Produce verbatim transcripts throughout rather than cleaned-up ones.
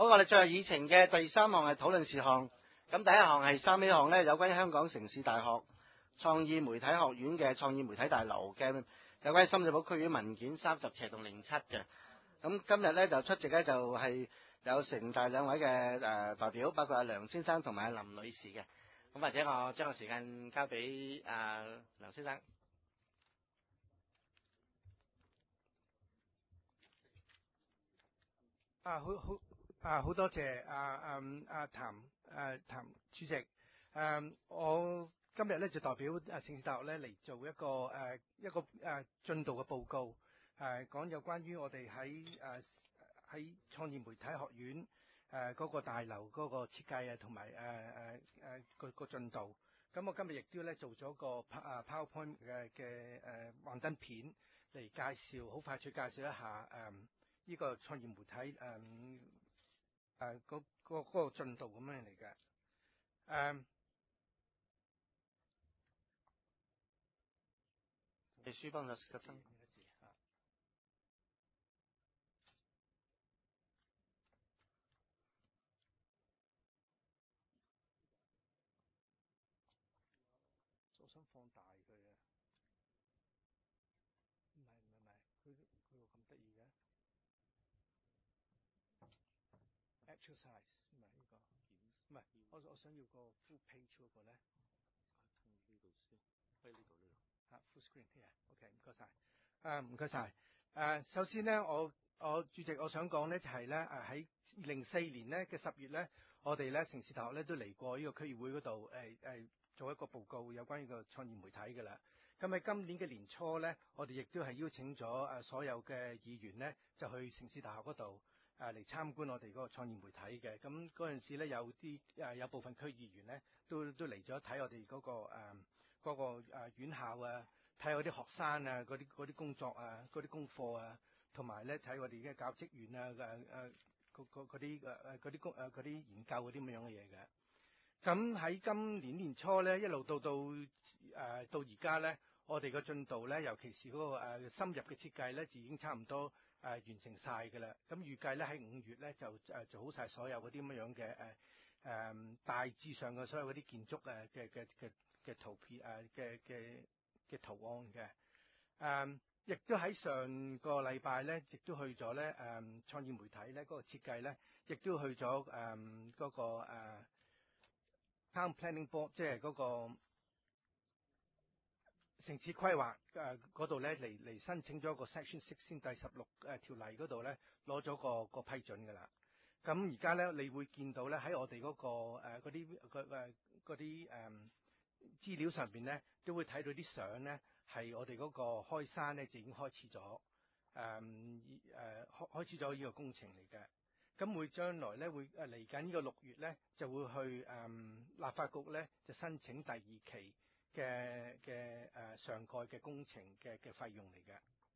好，我哋最後議程嘅第三項係討論事項。咁第一項係三 A 項咧，有關於香港城市大學創意媒體學院嘅創意媒體大樓嘅有關深水埗區院文件三十斜棟零七嘅。咁今日咧就出席咧就係有城大兩位嘅誒代表，包括阿梁先生同埋阿林女士嘅。咁或者我將個時間交俾阿梁先生。 啊，好好啊，好多謝啊啊啊譚啊譚主席。誒、啊，我今日咧就代表啊城市大學咧嚟做一個誒、啊、一個誒進度嘅報告，誒、啊、講有關於我哋喺誒喺創意媒體學院誒嗰、啊那個大樓嗰個設計啊，同埋誒誒誒個個進度。咁我今日亦都咧做咗個啊 PowerPoint 嘅嘅誒幻燈片嚟介紹，好快脆介紹一下誒。啊呢個創意媒體誒誒嗰嗰嗰個進度咁樣嚟嘅誒， 你書幫我識得分呢個字啊，我想放大佢啊，唔係唔係唔係，佢佢咁得意嘅 actual size 唔係呢個，唔係我我想要個 full page 嗰個咧，呢度先，喺呢度呢度嚇 full screen here，OK 唔該晒，誒唔該晒。誒首先咧，我我主席我想講咧就係咧誒喺零四年咧嘅十月咧，我哋咧城市大學咧都嚟過呢個區議會嗰度誒誒做一個報告，有關於個創意媒體嘅啦。咁喺今年嘅年初咧，我哋亦都係邀請咗誒所有嘅議員咧，就去城市大學嗰度誒嚟參觀我哋嗰個創意媒體嘅。咁嗰陣時咧，有啲誒有部分區議員咧都都嚟咗睇我哋嗰個誒嗰個誒院校啊。睇我啲學生啊，嗰啲嗰啲工作啊，嗰啲功課啊，同埋咧睇我哋嘅教職員啊，誒誒嗰啲誒誒嗰啲工誒嗰啲研究嗰啲咁樣嘅嘢嘅。咁喺今年年初咧，一路到到誒、呃、到而家咧，我哋嘅進度咧，尤其是嗰、那個、呃、深入嘅設計咧，就已經差唔多誒、呃、完成晒㗎啦。咁預計咧喺五月咧就誒做好晒所有嗰啲咁樣嘅誒誒大致上嘅所有嗰啲建築誒嘅嘅嘅嘅圖片誒嘅嘅嘅圖案嘅。誒、嗯，亦都喺上個禮拜咧，亦都去咗咧誒創意媒體咧嗰、那個設計咧，亦都去咗誒嗰個、呃 Town Planning Board 即係嗰個城市規劃誒嗰度咧嚟嚟申請咗個 Section Sixteen 第十六誒條例嗰度咧攞咗個個批准㗎啦。咁而家咧你會見到咧喺我哋嗰、嗰個誒嗰啲誒嗰啲誒資料上邊咧都會睇到啲相咧係我哋嗰個開山咧就已經開始咗誒誒開開始咗呢個工程嚟嘅。咁會將來咧會誒嚟緊呢個六月咧就會去誒、嗯、立法局咧就申請第二期嘅嘅誒上蓋嘅工程嘅嘅費用嚟嘅。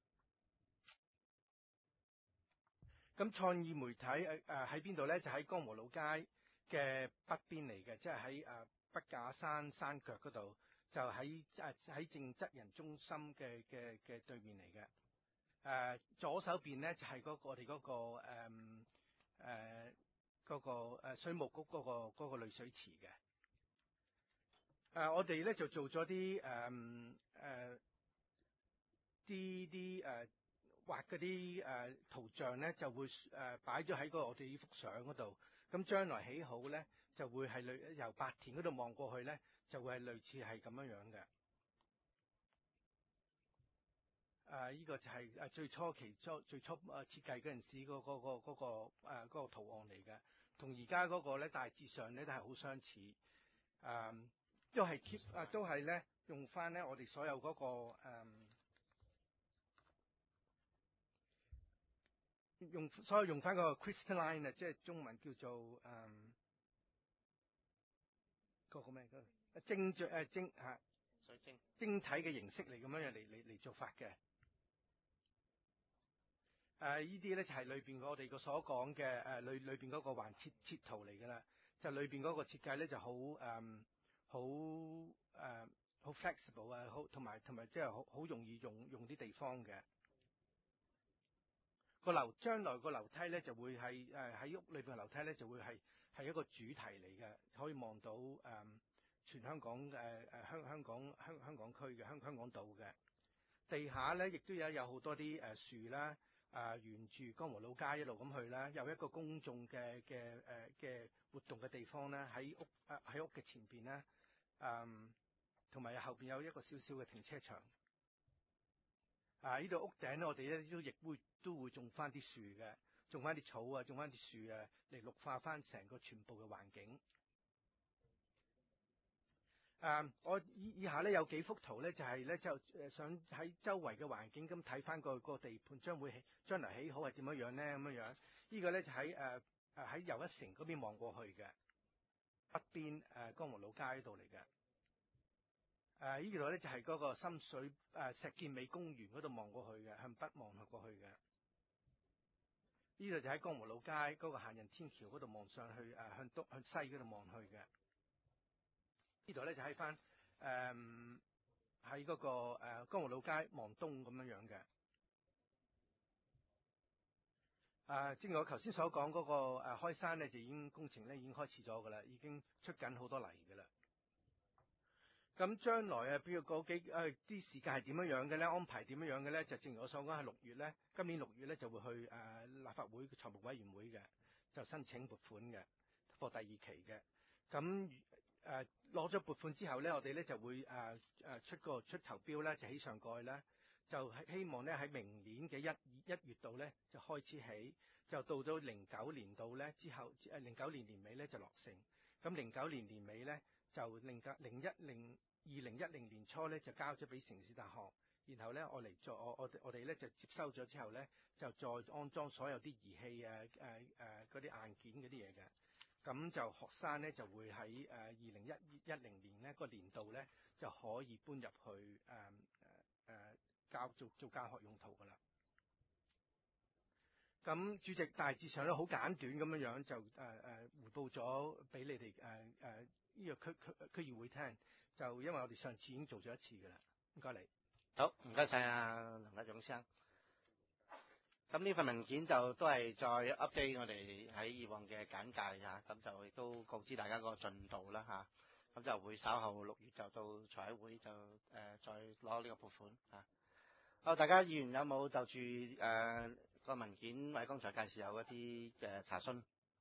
咁創意媒體誒誒喺邊度咧？就喺江和老街嘅北邊嚟嘅，即係喺誒北架山山腳嗰度，就喺誒喺正則人中心嘅嘅嘅對面嚟嘅。誒、呃、左手邊咧就係、是、嗰、那個我哋嗰、那個誒。嗯誒嗰、呃那個、呃、水務局嗰、那個嗰、那個濾水池嘅。誒、呃、我哋咧就做咗啲誒誒啲啲誒畫嗰啲誒圖像咧，就會誒擺咗喺個我哋呢幅相嗰度。咁將來起好咧，就會係類由白田嗰度望過去咧，就會係類似係咁樣樣嘅。誒、呃、依、這個就係誒最初期初最初誒設計嗰陣時嗰、那個嗰、那個嗰、那個誒、呃那個、圖案嚟嘅，同而家嗰個咧大致上咧都係好相似。誒、呃、都係 keep 誒、呃、都係咧用翻咧我哋所有嗰、那個誒、呃、用所有用翻個 crystalline 啊，即係中文叫做誒、呃那個咩嗰個晶著誒晶嚇水晶晶體嘅形式嚟咁樣樣嚟嚟嚟做法嘅。誒呢啲咧就係裏邊我哋個所講嘅誒裏裏邊嗰個環設設圖嚟㗎啦，就裏邊嗰個設計咧就好誒好誒好 flexible 啊，好同埋同埋即係好好容易用用啲地方嘅。 個樓將來個樓梯咧就會係誒喺屋裏邊嘅樓梯咧就會係係一個主題嚟嘅，可以望到誒、嗯、全香港誒誒香香港香香港區嘅香香港島嘅地下咧，亦都有有好多啲誒樹啦，啊沿住江和老街一路咁去啦，有一個公眾嘅嘅誒嘅活動嘅地方咧，喺屋誒喺屋嘅前邊咧，嗯，同埋後邊有一個小小嘅停車場。啊！呢度屋頂咧，我哋咧都亦會都會種翻啲樹嘅，種翻啲草啊，種翻啲樹啊，嚟綠化翻成個全部嘅環境。誒、啊，我以以下咧有幾幅圖咧，就係、是、咧就誒想喺周圍嘅環境咁睇翻個個地盤將會起將來起好係點樣樣咧咁樣樣。呢個咧就喺誒誒喺又一城嗰邊望過去嘅北邊誒、呃、江和老街嗰度嚟嘅。誒、啊、呢度咧就係、是、嗰個深水誒、呃、石硤尾公園嗰度望過去嘅，向北望過去嘅。呢度就喺江和老街嗰個行人天橋嗰度望上去，誒、呃、向東向西嗰度望去嘅。呢度咧就喺翻誒喺嗰個誒、呃、江和老街望東咁樣樣嘅。誒、啊，正如我頭先所講嗰、那個誒、呃、開山咧就已經工程咧已經開始咗噶啦，已經出緊好多泥噶啦。咁將來啊，比如嗰幾誒啲時間係點樣樣嘅咧？安排點樣樣嘅咧？就正如我所講，係六月咧，今年六月咧就會去誒、呃、立法會財務委員會嘅，就申請撥款嘅，貨第二期嘅。咁誒攞咗撥款之後咧，我哋咧就會誒誒、呃、出個出投標咧，就起上蓋咧，就希望咧喺明年嘅一一月度咧就開始起，就到咗零九年度咧之後誒零九年年尾咧就落成。咁零九年年尾咧就零九零一零。二零一零年初咧就交咗俾城市大學，然後咧我嚟做我我我哋咧就接收咗之後咧就再安裝所有啲儀器啊誒誒嗰啲硬件嗰啲嘢嘅，咁就學生咧就會喺誒二零一一零年咧個年度咧就可以搬入去誒誒誒教做做教學用途噶啦。咁主席大致上咧好簡短咁樣樣就誒誒彙報咗俾你哋誒誒呢個區區區議會聽。就因為我哋上次已經做咗一次㗎啦，唔該你。 好，唔該晒啊，梁家總生。咁呢份文件就都係再 update 我哋喺以往嘅簡介嚇，咁就亦都告知大家個進度啦嚇。咁就會稍後六月就到財委會就誒、呃、再攞呢個撥款嚇。好，大家議員有冇就住誒、呃、個文件或者剛才介紹有一啲嘅查詢？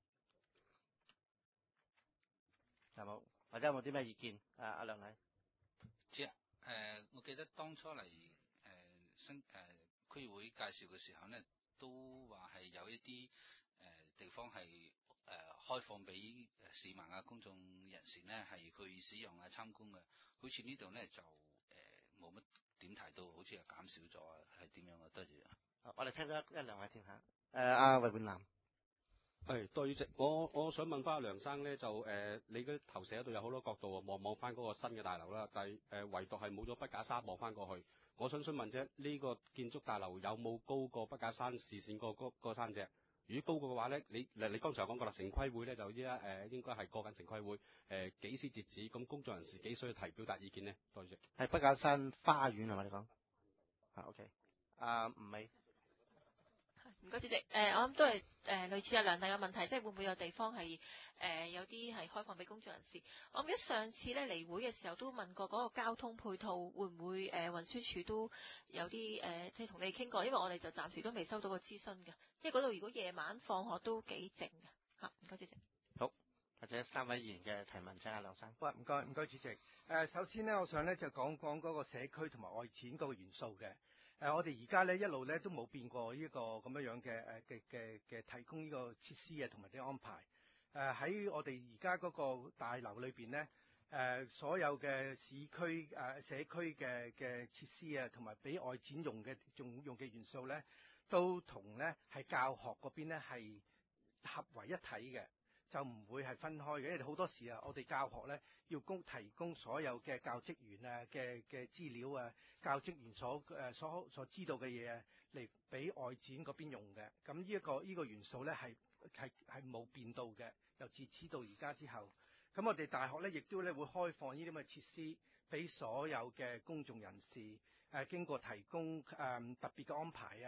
有冇？或者有冇啲咩意見？啊，阿梁禮， 知啊。誒、呃，我記得當初嚟誒新誒區議會介紹嘅時候咧，都話係有一啲誒、呃、地方係誒、呃、開放俾市民啊、公眾人士咧係去使用啊、參觀嘅。好似呢度咧就誒冇乜點提到，好似係減少咗啊，係點樣啊？多謝。 我哋聽咗一兩位聽下。誒、呃，阿魏冠南。 係，代理主席，我我想問翻阿梁生咧，就誒、呃，你嘅投射嗰度有好多角度啊，望望翻嗰個新嘅大樓啦，但係誒，唯獨係冇咗筆架山望翻過去。我想詢問啫，呢、這個建築大樓有冇高過筆架山視線嗰個嗰山脊？如果高過嘅話咧，你你你剛才講過啦，城規會咧就依家誒應該係過緊城規會誒幾時截止？咁公眾人士幾需要提表達意見呢？代理主席， 係筆架山花園係咪你講？啊 OK，阿吳美。 唔該，主席。誒、呃，我諗都係誒、呃、類似阿梁大嘅問題，即係會唔會有地方係誒、呃、有啲係開放俾公眾人士？我記得上次咧嚟會嘅時候都問過嗰個交通配套會唔會誒、呃、運輸署都有啲誒、呃、即係同你傾過，因為我哋就暫時都未收到個諮詢嘅，即係嗰度如果夜晚放學都幾靜嘅嚇。唔該，主席。 好，或者三位議員嘅提問，請阿梁生。 喂，唔該唔該，主席。誒、呃，首先咧，我想咧就講講嗰個社區同埋外展嗰個元素嘅。誒、呃，我哋而家咧一路咧都冇變過呢個咁樣樣嘅誒嘅嘅嘅提供呢個設施啊，同埋啲安排。誒、呃，喺我哋而家嗰個大樓裏邊咧，誒、呃，所有嘅市區誒、呃、社區嘅嘅設施啊，同埋俾外展用嘅用用嘅元素咧，都同咧係教學嗰邊咧係合為一體嘅。就唔會係分開嘅，因為好多時啊，我哋教學咧要供提供所有嘅教職員啊嘅嘅資料啊，教職員所誒、呃、所所知道嘅嘢啊，嚟俾外展嗰邊用嘅。咁呢一個呢、呢個元素咧係係係冇變到嘅，由自此到而家之後，咁我哋大學咧亦都咧會開放呢啲咁嘅設施俾所有嘅公眾人士誒、呃，經過提供誒、呃、特別嘅安排啊。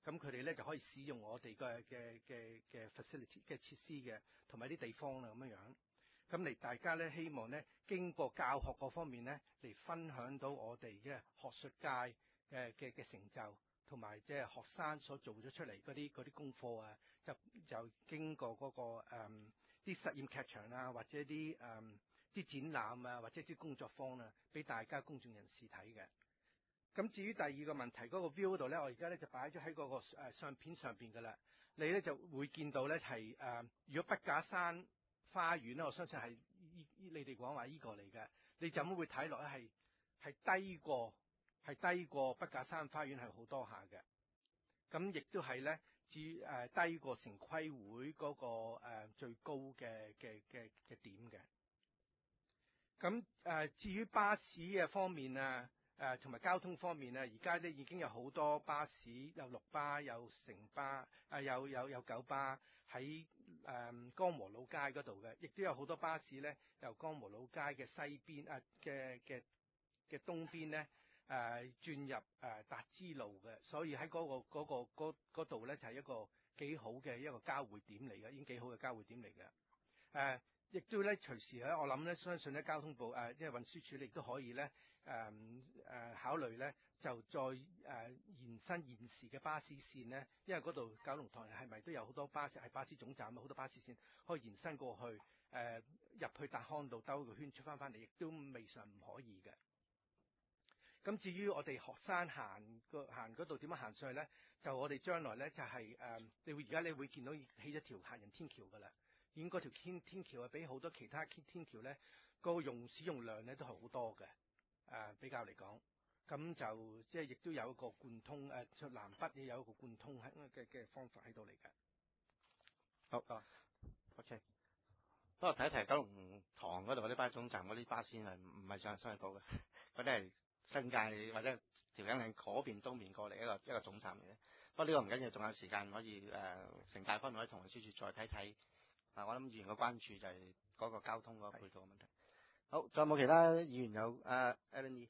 咁佢哋咧就可以使用我哋嘅嘅嘅嘅 facility 嘅設施嘅，同埋啲地方啦咁樣樣。咁嚟大家咧希望咧經過教學嗰方面咧嚟分享到我哋嘅學術界嘅嘅嘅成就，同埋即係學生所做咗出嚟嗰啲嗰啲功課啊，就就經過嗰、那個誒啲、嗯、實驗劇場啊，或者啲誒啲展覽啊，或者啲工作坊啊，俾大家公眾人士睇嘅。咁至於第二個問題嗰、那個 view 度咧，我而家咧就擺咗喺嗰個誒相片上邊㗎啦。你咧就會見到咧係誒，如果筆架山花園咧，我相信係依依你哋講話依個嚟嘅，你就咁會睇落咧係係低過係低過筆架山花園係好多下嘅。咁亦都係咧，至誒低過城規會嗰、那個、呃、最高嘅嘅嘅嘅點嘅。咁誒、呃、至於巴士嘅方面啊，誒同埋交通方面啊，而家咧已經有好多巴士，有綠巴，有城巴，啊、呃、有有有九巴喺誒江和老街嗰度嘅，亦都有好多巴士咧由江和老街嘅西邊啊嘅嘅嘅東邊咧。誒、呃、轉入誒、呃、達之路嘅，所以喺嗰、那個嗰、那個度咧就係、是、一個幾好嘅一個交匯點嚟嘅，已經幾好嘅交匯點嚟嘅。誒、呃，亦都咧隨時咧，我諗咧，相信咧交通部誒，即、呃、係運輸署亦都可以咧誒誒考慮咧，就再誒、呃、延伸現時嘅巴士線咧，因為嗰度九龍塘係咪都有好多巴士係巴士總站啊，好多巴士線可以延伸過去誒、呃、入去達康道兜個圈出翻翻嚟，亦都未嘗唔可以嘅。咁至於我哋學生行個行嗰度點樣行上去咧？就我哋將來咧就係、是、誒、呃，你會而家你會見到起咗條行人天橋㗎啦。已經嗰條天天橋係比好多其他天天橋咧，嗰、那個用使用量咧都係好多嘅。誒、呃、比較嚟講，咁就即係亦都有一個貫通誒，出、呃、南北亦有一個貫通喺嘅嘅方法喺度嚟嘅。 好，哦 OK。不過提一提九龍塘嗰度嗰啲巴士總站嗰啲巴士係唔係上新界島嘅，嗰啲係新界或者調景嶺嗰邊東面過嚟一個一個總站嚟嘅。不過呢個唔緊要，仲有時間可以誒、呃、城大方面可以同運輸署再睇睇。啊，我諗議員嘅關注就係嗰個交通嗰個配套嘅問題。好，仲有冇其他議員有誒 Alan？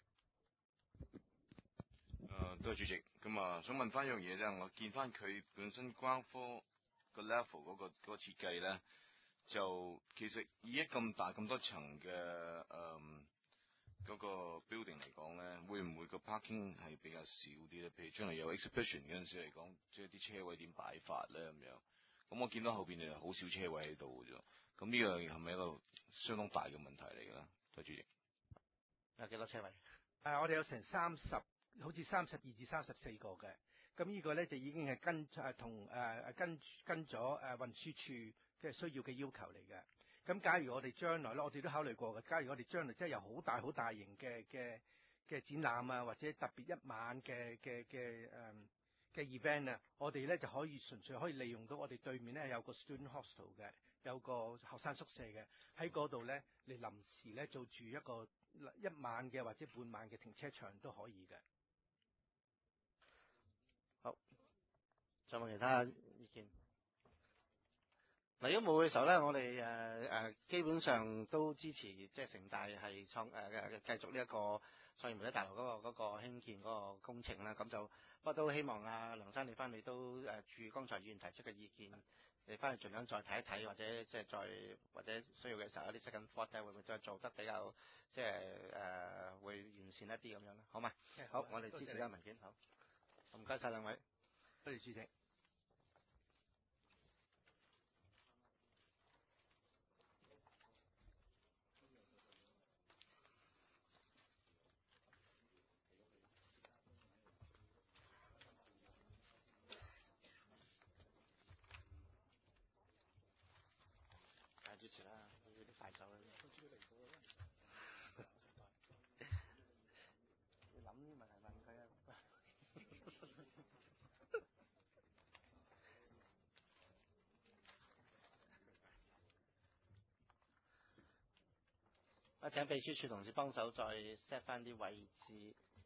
誒，多謝主席。咁啊，想問翻一樣嘢啫，我見翻佢本身關科個 level 嗰個嗰個設計咧，就其實以一咁大咁多層嘅誒嗰個 building 嚟講咧，會唔會個 parking 係比較少啲咧？譬如將來有 exhibition 嗰陣時嚟講，即係啲車位點擺法咧咁樣。咁我見到後邊誒好少車位喺度嘅啫。咁呢樣係咪一個相當大嘅問題嚟嘅咧？多謝主席。 有幾多車位？誒、 呃，我哋有成三十，好似三十二至三十四個嘅。咁呢個咧就已經係跟誒同誒跟跟咗誒運輸處嘅需要嘅要求嚟嘅。咁假如我哋將來咧，我哋都考慮過嘅。假如我哋將來真係有好大好大型嘅嘅嘅展覽啊，或者特別一晚嘅嘅嘅誒嘅 event 啊，我哋咧就可以純粹可以利用到我哋對面咧有個 student hostel 嘅，有個學生宿舍嘅，喺嗰度咧嚟臨時咧做住一個一晚嘅或者半晚嘅停車場都可以嘅。 好，仲有冇其他意見？嗱，如果冇嘅時候咧，我哋誒誒基本上都支持，即係城大係創誒誒繼續呢一個創意媒體大樓嗰個嗰個興建嗰個工程啦。咁就不過都希望阿梁生你翻嚟都誒注意剛才議員提出嘅意見，你翻去盡量再睇一睇，或者即係再或者需要嘅時候有啲 second thought 會唔會再做得比較即係誒會完善一啲咁樣咧？好嘛？好，我哋支持呢個文件。好，唔該晒兩位。 多謝主席。 支持啦，有啲快手啦。你諗啲問題問佢啊。我請秘書處同事幫手再 set 翻啲位置。